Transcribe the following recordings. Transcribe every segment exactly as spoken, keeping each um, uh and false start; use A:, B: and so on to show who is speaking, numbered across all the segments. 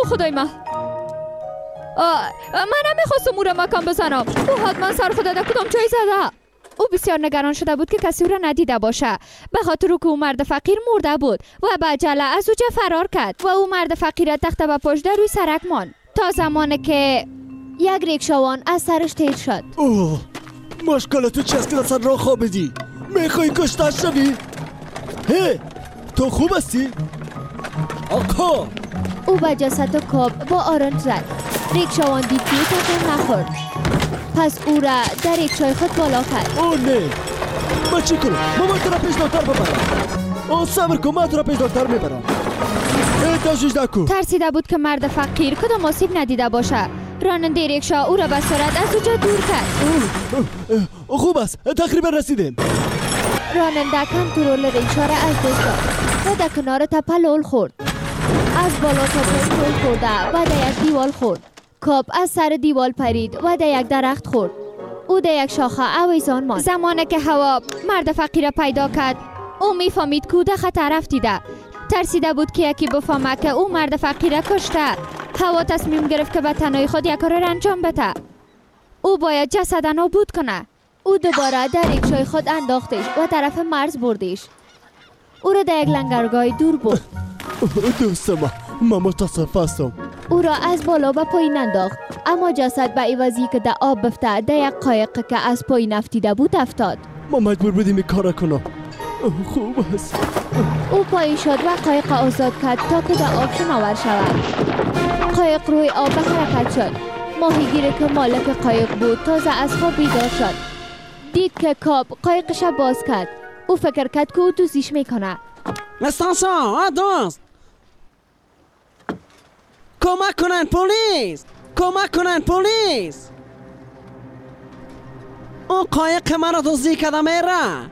A: او خدای من، من نمیخواستم او را مکان بزنم. او حتما سر خود در کدام جای زده. او بسیار نگران شده بود که کسی او را ندیده باشه، به خاطر که او مرد فقیر مرده بود و به عجله از او فرار کرد و او مرد فقیر تخته به پشت روی سرک ماند تا زمانی که یک ریکشاوان از سرش تیر شد.
B: اوه، مشکل تو چیست که اصلا راه خوابیدی؟ میخوای کشته شوی؟ هی، تو خوب هستی؟ آقا!
A: او به جسد کاب با آرنج زد. ریکشاوان دید که تکان نخورد، پس او را در ریکشای خود بالا کرد.
B: اوه نه، ما چی کنم؟ ما باید تو را پیش دکتر ببرم. اوه صبر کن، من تو را پیش دکتر میبرم. ای تشویش نکن.
A: ترسیده بود که مرد فقیر کدام آسیب ندیده باشه. راننده ریکشا او را به سرعت از اونجا دور کرد.
B: اوه خوب است، تقریبا رسیدیم.
A: راننده کنترل ریکشا را از دست داد و در کنار تپه لول خورد. از بالا تا پایین خورده و در یک دیوال خورد. کاب از سر دیوال پرید و در یک درخت خورد. او در یک شاخه اویزان ماند. زمانی که هوا مرد فقیر پیدا کرد، او میفهمید که او در خطر افتیده. ترسیده بود که یکی بفهمه که او مرد فقیر کشته. هوا تصمیم گرفت که به تنهایی خود یک کار را انجام بده. او باید جسد نابود کنه. او دوباره در ریکشای خود انداختش و طرف مرز بردش. او را در یک لنگرگاه دور برد.
B: دوستم، من متصف هستم.
A: او را از بالا به پایین انداخت، اما جسد به عوضی که در آب بفته در یک قایق که از پایین افتیده بود افتاد.
B: ما مجبور بودیم این کار کنم. خوب است.
A: او پایین شد و قایق آزاد کرد تا که در آب شناور شود. قایق روی آب به حرکت شد. ماهیگیر که مالک قایق بود تازه از خواب بیدار شد. دید که کاب قایقش باز کرد. او فکر کرد که او دوزیش میکنه.
C: استانسا، دوست کمک کنن، پلیس کمک کنن، پلیس. اون قایق مرا دزدی کرده میره.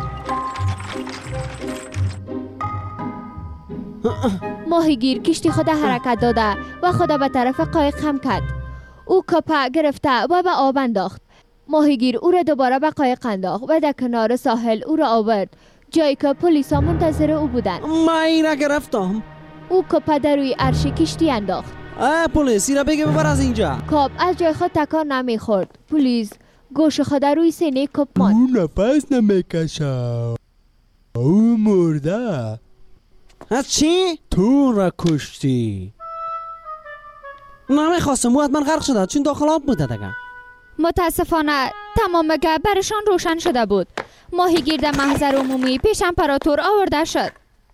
A: ماهیگیر کشتی خود حرکت داده و خود به طرف قایق خم کرد. او کپه گرفته و به آب انداخت. ماهیگیر او را دوباره به قایق انداخت و در کنار ساحل او را آورد، جایی که پلیسا منتظر او بودند.
C: من این را گرفتم.
A: او کپه در روی عرش کشتی انداخت.
C: اه پلیس، این را بگه ببر از اینجا.
A: کاب از جای خود تکان نمیخورد. پلیس گوش خود روی سینه کپ ماند.
B: او نفس نمیکشه. او مرده.
C: از چی؟
B: تو را کشتی.
C: نمیخواستم، او حتما غرق شده چون داخل آب بوده دیگه.
A: متاسفانه تمام گپ برشان روشن شده بود. ماهیگیر در محضر عمومی پیش امپراتور آورده شد.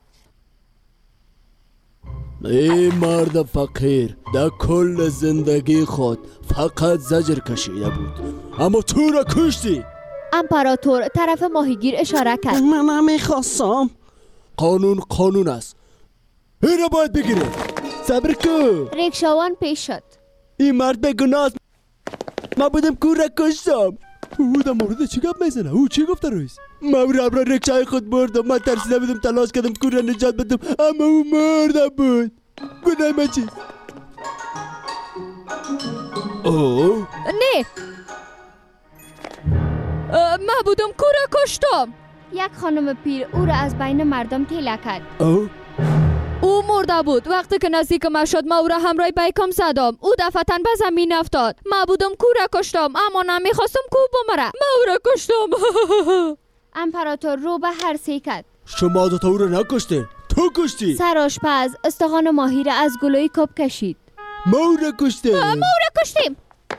B: ای مرد فقیر، در کل زندگی خود فقط زجر کشیده بود، اما تو را کشتی.
A: امپراتور طرف ماهیگیر اشاره کرد.
C: من نمیخواستم.
B: قانون قانون است، این را باید بگیریم. صبر کن.
A: ریکشاوان پیش شد.
B: این مرد بگناه است. من بودم کور را کشتم. او در مورد چی گپ میزنه؟ او چی گفته رویس؟ من او را ریکشای خود بردم. من ترسیده بودم تلاش کردم کور را نجات بدم، اما او مرده بود. گناه من چیست؟ اوه
A: نه، من بودم کور را کشتم. یک خانم پیر او را از بین مردم تیله کرد.
B: اوه
A: او مرده بود. وقتی که نزدیک من شد، من او را همراه بیکم زدم. او دفعتاً به زمین افتاد. من بودم کو را کشتم، اما نمیخواستم کو بمره. من او را کشتم. امپراتور رو به هر سی کرد.
B: شما دوتا او را نکشتین، تو کشتی.
A: سرآشپز استخوان ماهی را از گلوی کپ کشید.
B: ما او را کشتیم.
A: ما او را کشتیم.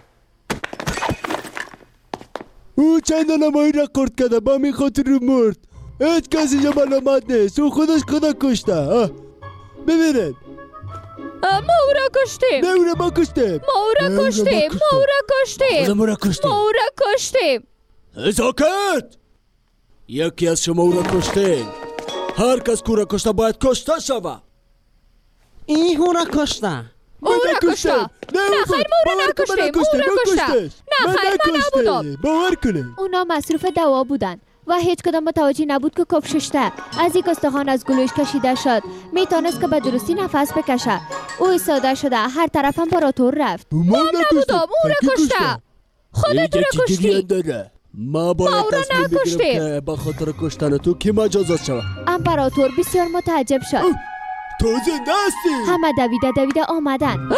B: او چندان ماهی را خورد کرده، با می خاطر رو مرد. هیچ کسی اینجا ملامت نیست. او خودش خدا کشته. ببینید،
A: ما او را کشتیم.
B: نه او را ما کشتیم.
A: ما او را کشتیم. ما او را کشتیم.
B: ما را کشتیم.
A: ما او را کشتیم.
B: ساکت! یکی از شما او را کشتین. هر کس کو را کشته باید کشته شود.
C: این او را کشته.
A: او را کشته. نه خیر، ما او را نکشتیم. او را کشته. نه خیر، من نبودم.
B: باور کنید.
A: اونا مصروف دوا بودن و هیچ کدام متوجه نبود که کپ ششته. از یک استخوان از گلویش کشیده شد. میتونست که به درستی نفس بکشه. او ایستاده شده، هر طرف امپراتور رفت.
B: ما
A: نبودم. او را کشته. خودت را کشتی.
B: ما باید تصمیم بگیریم که به خاطر کشتن تو کی مجازات شود.
A: امپراتور بسیار متعجب شد.
B: تو زنده هستی؟
A: همه دویده دویده آمدن.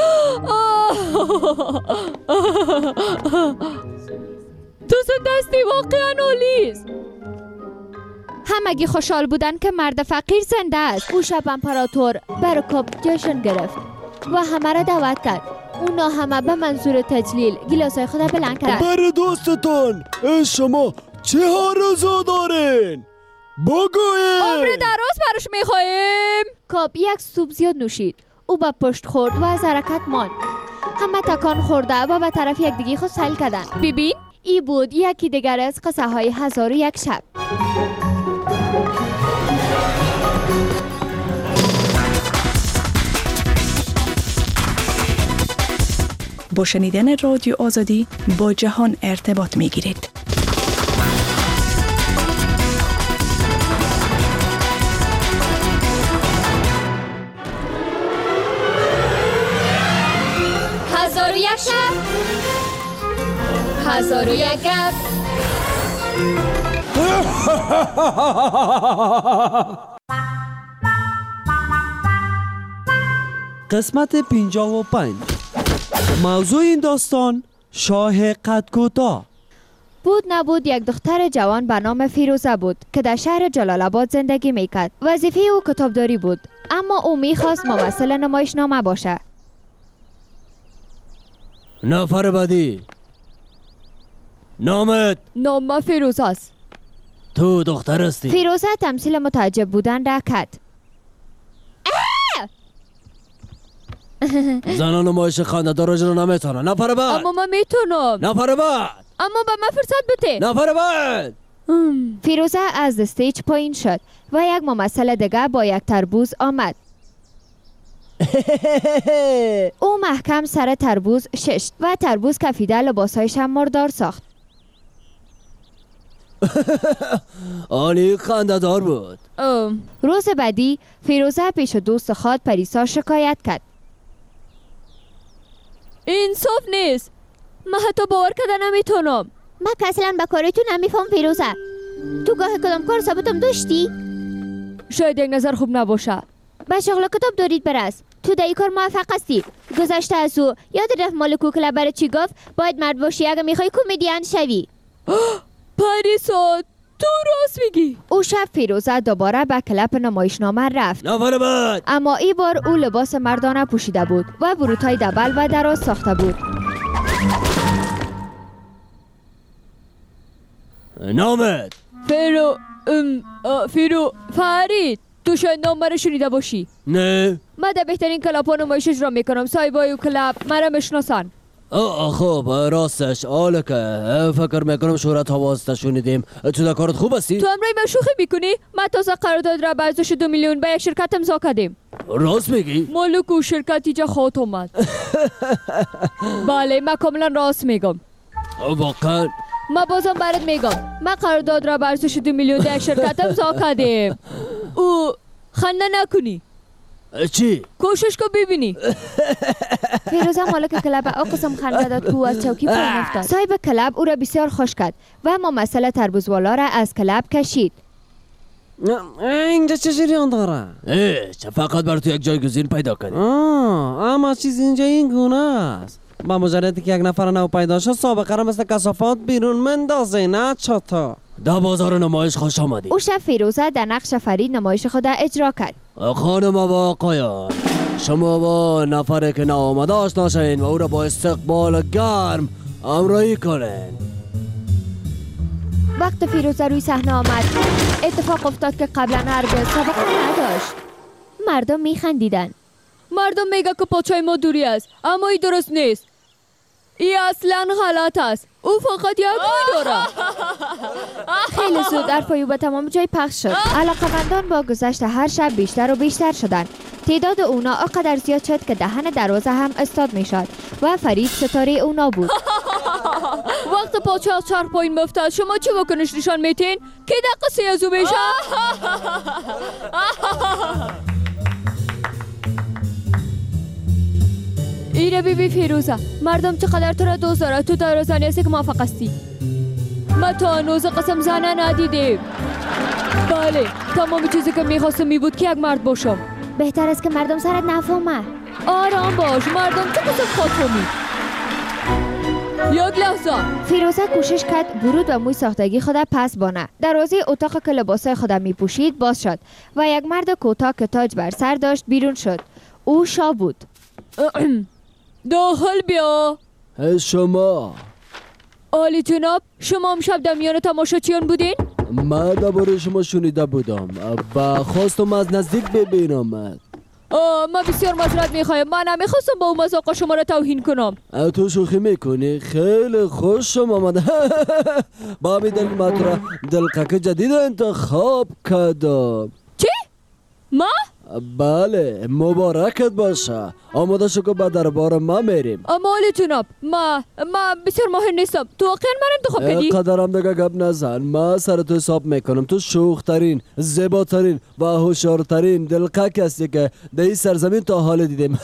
D: تو زنده هستی، واقعا عالیست.
A: همگی خوشحال بودن که مرد فقیر زنده است. او شب امپراتور بر کاپ جشن گرفت و همه را دعوت کرد. اونا همه به منظور تجلیل گیلاسای خود بلند کردن.
B: بر دوستتان شما چه آرزو دارین؟ بگوین.
D: عمر دراز براش میخواهیم.
A: کاپ یک سوپ زیاد نوشید. او به پشت خورد و از حرکت ماند. همه تکان خورده و به طرف یکدیگه خود سیل کردن.
D: ببین
A: ای بود یکی دیگر از قصه های هزار و یک شب.
E: با شنیدن رادیو آزادی با جهان ارتباط می گیرید.
A: هزار و یک شب، هزار و یک گپ.
C: قسمت پنجاه و پنج. موضوع این داستان شاه قد کوتاه.
A: بود نبود یک دختر جوان به نام فیروزه بود که در شهر جلال آباد زندگی میکرد. وظیفه او کتابداری بود، اما او میخواست ممثل نمایشنامه باشه.
B: نفر بعدی. نامت؟
A: نام فیروزه است.
B: تو دختر هستی؟
A: فیروزه تمثیل متعجب بودن را کرد.
B: زنان نمایش خاندار رو نمیتونن. نفر بعد.
D: اما من میتونم.
B: نفر بعد.
D: اما به من فرصت بده.
B: نفر بعد.
A: فیروزه از استیج پایین شد و یک ممثل دیگه با یک تربوز آمد. او محکم سر تربوز ششت و تربوز کفیده لباسهایش هم مردار ساخت.
B: عالی خنده دار بود.
D: ام.
A: روز بعدی فیروزه پیش دوست خود پریسا شکایت کرد.
D: انصاف نیست. من حتی باور کردن نمیتونم.
A: من که اصلا به کارتون نمیفهم فیروزه. تو گاه کدام کار ثابتم داشتی؟
D: شاید یک نظر خوب نباشه.
A: به شغل کتاب دارید برس. تو در این کار موفق هستی. گذشته از او یاد رفت مال کوکله برای چی گفت؟ باید مرد باشی اگه میخوای کمدین شوی.
D: پریسا تو راست میگی.
A: او شب فیروزه دوباره به کلپ نمایشنامه رفت.
B: نفر بعد.
A: اما این بار او لباس مردانه پوشیده بود و بروتای دبل و دراز ساخته بود.
B: نامت؟
D: فیرو ام فیرو فرید. تو شاید نام مرا شنیده باشی.
B: نه.
D: من در بهترین کلاب ها نمایش اجرا میکنم. صاحبای و کلاب مرا میشناسن.
B: آه خب راستش آله که فکر میکنم شهرت حواسته شنیدیم. تو در کارت خوب هستی؟
D: تو امرای من شوخی میکنی؟ من تازه قرارداد را به ارزش دو میلیون به یک شرکت امضا کردیم.
B: راست میگی؟
D: مالک و شرکت اینجا خواهد اومد. بله من کاملا راست میگم.
B: واقعا؟
D: من بازم برات میگم من قرارداد را به ارزش دو میلیون به یک شرکت امضا کردیم. او خنده نکنی.
B: چی؟
D: کوشش کن ببینی.
A: فیروزه مالک کلب او قسم خنده داد که او از چوکی پایین افتاد. صاحب کلب او را بسیار خوش کرد و ممثل تربوزوالا را از کلب کشید.
C: اینجا چه جریان داره؟
B: ای چه فقط بر تو یک جایگزین پیدا کنی.
C: آه اما چیز اینجا این گونه است. با مجردی که یک نفر نو پیدا شد سابقه را مثل کثافات بیرون مندازه. نه چطور؟
B: در بازار نمایش خوش آمدی.
A: او شب فیروزه در نقش فرید نمایش خود اجرا کرد.
B: خانم و آقایان، شما با نفر که ناآمده آشنا شوین و او را با استقبال گرم همراهی کنین.
A: وقت فیروزه روی صحنه آمد اتفاق افتاد که قبلا هرگز سابقه نداشت. مردم میخندیدن.
D: مردم میگه که پاچای ما دوری است، اما این درست نیست. این اصلا غلط است. او فقط یک روی داره.
A: خیلی زود حرفای او به تمام جای پخش شد. علاقه‌مندان با گذشت هر شب بیشتر و بیشتر شدند. تعداد اونا آنقدر زیاد شد که دهن دروازه هم استاد میشد و فرید ستاره اونا بود.
D: وقت پاچه از چرخ پایین میفتد شما چه واکنش نشان میتین؟ که دقیقه از او میشه؟ ایره بی بی فیروزه، مردم چقدر تو را دوست دارد. تو دروازه نیستی که موفق هستی. ما تا هنوز قسم زنه ندیدیم. بله تمام چیزی که میخواستم می بود که یک مرد باشم.
A: بهتر است که مردم سرت نفهمه.
D: آرام باش، مردم چه کسا خاتمی. یک لحظه.
A: فیروزه کوشش کرد برود و موی ساختگی خود پس بانه. دروازه اتاق که لباسای خود می پوشید باز شد و یک مرد کوتاه که تاج بر سر داشت بیرون شد. او شاه بود.
D: داخل بیا.
B: شما
D: عالی جناب، شما امشب در میان تماشاچیان بودین؟
B: من درباره شما شنیده بودم و خواستم از نزدیک ببینم.
D: آه، من بسیار معذرت میخوایم. من نمیخواستم با اون مذاق شما را توهین کنم.
B: تو شوخی میکنی؟ خیلی خوشم آمده. با همین دلیل من تو را دلقک جدید انتخاب کردم.
D: چی؟ ما؟
B: بله، مبارکت باشه. آماده شو که به دربار ما میریم.
D: اما عالی جناب، ما ما بسیار ماهر نیستم. تو واقعا من انتخاب کردی؟
B: قدرم دیگه گپ نزن. من سر تو حساب میکنم. تو شوخترین، زیباترین و هوشیارترین دلقک هستی که در این سرزمین تا حال دیدیم.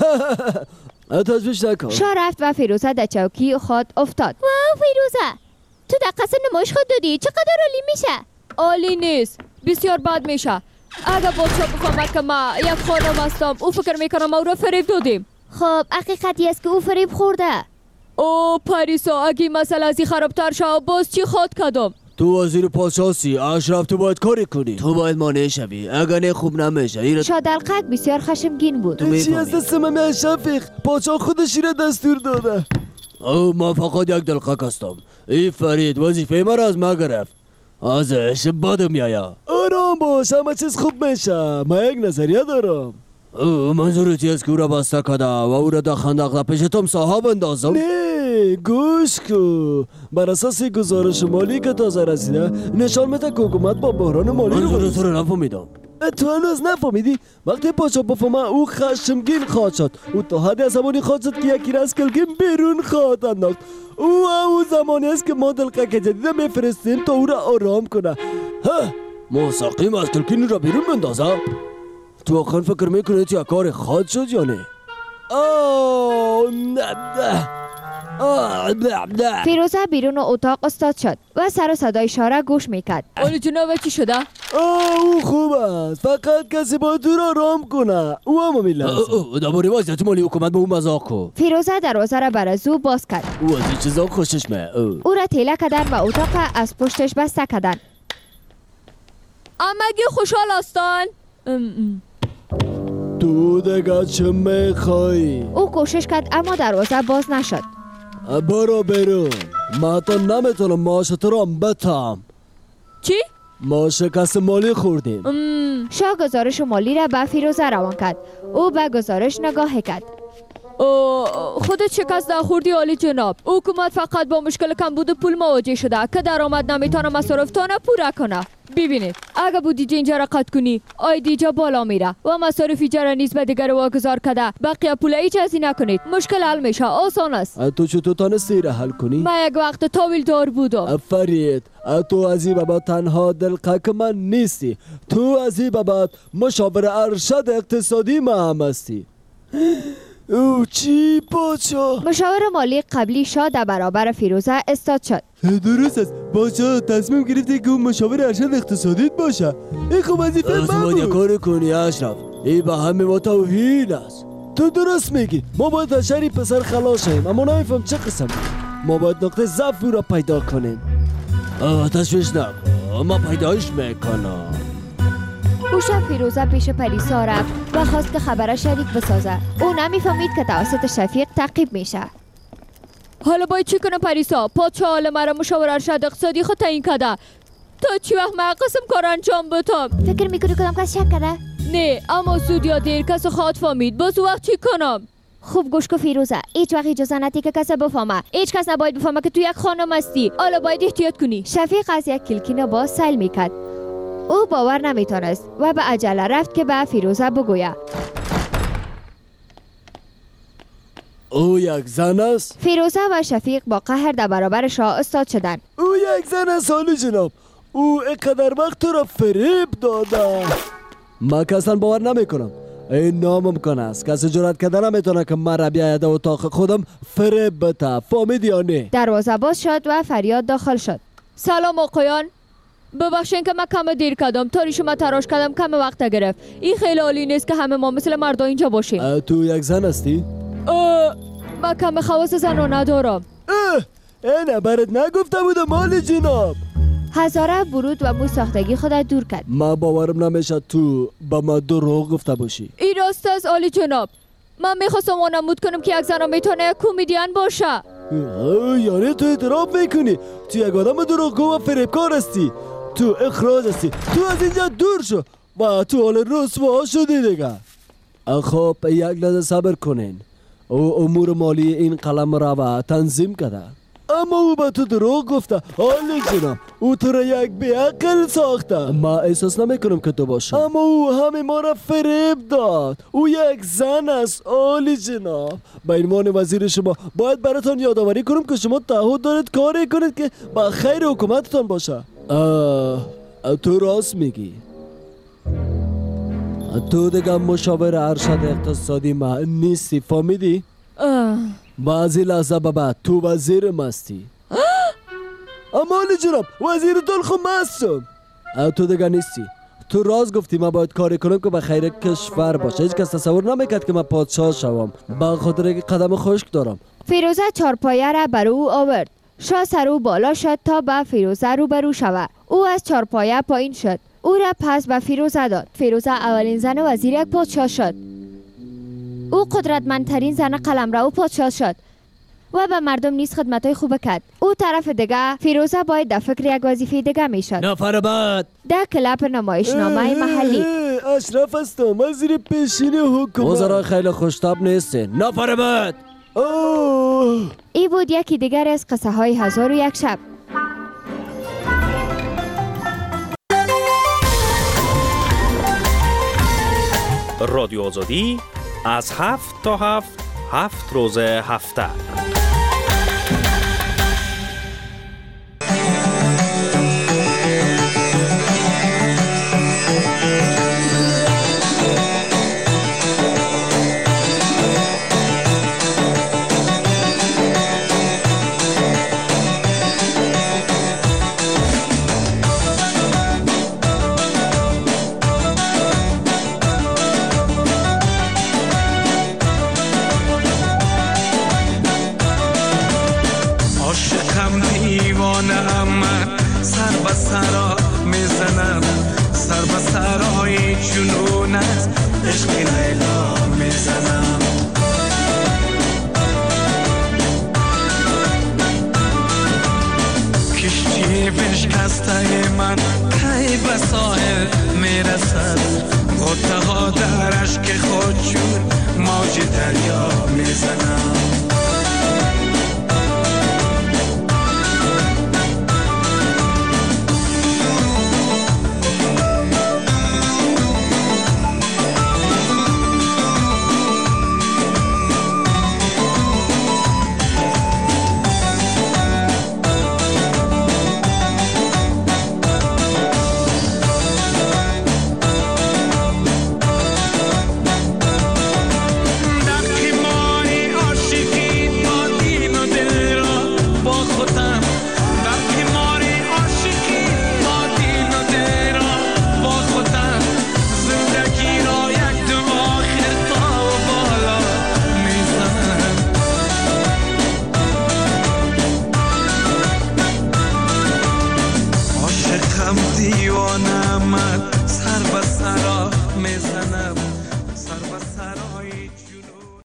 B: تجویش نکن.
A: شاه رفت و فیروزه در چوکی خود افتاد. واو فیروزه، تو در قصد نمایش خود دادی. چقدر عالی میشه؟
D: عالی نیست، بسیار بد میشه. اگر بادشاه بفهمد که ما یک خانم هستم، او فکر میکنم ما او را فریب دادیم.
A: خب حقیقتی است که او فریب خورده.
D: او پریسا، اگه مسئله ازی خرابتر شد باز چی خود کدام؟
B: تو وزیر پادشاهی، اشرف تو باید کاری کنی. تو باید مانع شوی. اگر نه خوب نمیشه.
A: شاه دلقک بسیار خشمگین بود.
B: چی از دست من شفیق؟ پادشاه خودش را دستور داده. او ما فقط یک دلقک هستم. این فرید وظیفه ما را از ما گرفت. ازش بدم میآید. آرام باش، همه چیز خوب میشه. من یک نظریه دارم. او منظورتی است که او را بسته کده و او را در خندق پیش تم صاحب اندازم؟ نه، گوش کو. بر اساس گزارش مالی که تازه رسیده نشان میده که حکومت با بحران مالی رو منظور تو رو نفهمیدم. تو هنوز نفهمیدی؟ وقتی پادشاه بفهمه او خشمگین خواهد شد. او تا حدی عصبانی خواهد شد که یکی را از کلگیم بیرون خواهد انداخت. او او زمانی است که ما دلقک جدید میفرستیم تا او را آرام کنه. ها، مستقیم از کلگین را بیرون بندازه. تو واقعا فکر میکنی تو یک کار خواهد شد یا نه؟ آه نه.
A: فیروزه بیرون اتاق استاد شد و سر و صدای شاه را گوش میکرد.
D: عالی جناب چی شده؟
B: او خوب است، فقط کسی باید تو را آرام کنه. او هم میلازم. درباره وضعیت مالی حکومت به او مذاق کن.
A: فیروزه دروازه را بر از او باز کرد.
B: او از این چیزا خوشش میاد.
A: او را تیله کردن و اتاق از پشتش بسته کردن.
D: امگی خوشحال هستن؟
B: تو دیگه چه میخوایی؟
A: او کوشش کرد اما دروازه باز نشد.
B: برو بیرون. ما تا نمیتونم معاش تو را بتم.
D: چی؟
B: ما شکست مالی خوردیم.
A: شاه گزارش مالی را به فیروزه روان کرد. او به گزارش نگاه کرد.
D: خودت شکست خوردی عالی جناب. حکومت فقط با مشکل کمبود پول مواجه شده که درآمد نمیتونه مصارفتانه پورا کنه. ببینید، اگه بودجه اینجا را قطع کنی آیدیجا بالا میره و مصارف ایجاره نیز به دیگر واگذار کرده. بقیه پول هیچ ازی نکنید، مشکل حل میشه. آسان است.
B: تو چطور تانستی را حل کنی؟
D: من یک وقت طویل دار بودم.
B: فرید، تو از این بابت تنها دلقک من نیستی. تو از این بابت مشاور ارشد اقتصادی ما هم هستی. او چی پادشاه؟
A: مشاور مالی قبلی شاه در برابر فیروزه استاد شد.
B: درست است. پادشاه تصمیم گرفته که اون مشاور ارشد اقتصادی باشه. این خوب وظیفه من بود. تو کار کنی اشرف. این به همه ما توهین است. تو درست میگی. ما باید از شر پسر خلاص شیم، اما نمیفهم چه قسم. ما باید نقطه ضعف او را پیدا کنیم. تشویش نکن، ما پیدایش میکنم.
A: او شب فیروزه پیش پریسا رفت و خواست که خبر شریک بسازه. او نمیفهمید که توسط شفیق تعقیب میشه.
D: حالا باید چی کنم پریسا؟ پادشاه حال مرا مشاور ارشد اقتصادی خود تعیین کرده. تا چی وقت من قسم کار انجام بدم؟
A: فکر میکنی کدام کس شک کرده؟
D: نه، اما زود یا دیر کس خواهد فهمید. باز وقت چی کنم؟
A: خوب گوش کن فیروزه، هیچ وقت اجازه ندی که کس بفهمه. هیچ کس نباید بفهمه که تو یک خانم هستی. حالا باید احتیاط کنی. شفیق از یک کلکین باز سیل میکرد. او باور نمیتونست و به عجله رفت که به فیروزه بگوید.
B: او یک زن است؟
A: فیروزه و شفیق با قهر در برابر شاه استاد شدند.
B: او یک زن است عالی جناب. او اینقدر وقت تو را فریب داده. من که اصلا باور نمیکنم. این ناممکن است. کسی جرأت کرده نمیتونه که من را بیاید اتاق خودم فریب بده. فهمیدی یا نه؟
A: دروازه باز شد و فریاد داخل شد.
D: سلام آقایان. ببخشین که من کم دیر کردم. تاری شما تراش کردم کم وقت گرفت. این خیلی عالی نیست که همه ما مثل مردا اینجا باشیم.
B: اه، تو یک زن هستی؟
D: اه، من کم خواص زن رو ندارم.
B: اه اینه برات نگفته بودم مال جناب.
A: هزاره برود و مو ساختگی خودت دور کرد.
B: من باورم نمیشه تو با ما دروغ گفته باشی.
D: این راست است عالی جناب. من میخواستم وانمود کنم که یک زن میتونه یک کمدین باشه.
B: اه، یعنی تو اعتراف میکنی تو یک آدم دروغگو و فریبکار هستی. تو اخراج هستی. تو از اینجا دور شو و تو حال رسوا شدی دیگه. خب یک لحظه صبر کنین. او امور مالی این قلم را تنظیم کرده، اما او به تو دروغ گفته. حالی جناب او تو را یک بیعقل ساخته. ما احساس نمیکنم که تو باشه، اما او همه ما را فریب داد. او یک زن است. عالی جناب به عنوان وزیر شما باید براتون یادآوری کنم که شما تعهد دارید کاری کنید که با خیر حکومتتان باشه. آه تو راست میگی. تو دیگه مشاور ارشد اقتصادی ما نیستی، فهمیدی؟
D: اه.
B: بعضی لحظه بابا تو وزیر مستی. اما علی جناب وزیرتون خب مستم. تو دیگه نیستی. تو راز گفتی من باید کاری کنم که به خیر کشور باشه. هیچ کس تصور نمیکرد که من پادشاه شوم، به خاطر اینکه قدم خشک دارم.
A: فیروزه چارپایه را بر او آورد. شاه سر او بالا شد تا به فیروزه روبرو شود. او از چارپایه پایین شد. او را پس به فیروزه داد. فیروزه اولین زن وزیر یک پادشاه شد. او قدرتمندترین زن قلمرو پادشاه شد و به مردم نیز خدمتای خوب کرد. او طرف دیگه فیروزه باید در فکر یک وظیفه دیگه میشد.
B: نفر بعد
A: در کلپ نمایشنامه محلی.
B: اشرف هستم، وزیر پیشین حکومت. وزرای خیلی خوشتاب نیستین. نفر بعد. اوه
A: ای بود یکی دیگر از قصه های هزار و یک شب.
F: رادیو آزادی از هفت تا هفت هفت روز هفته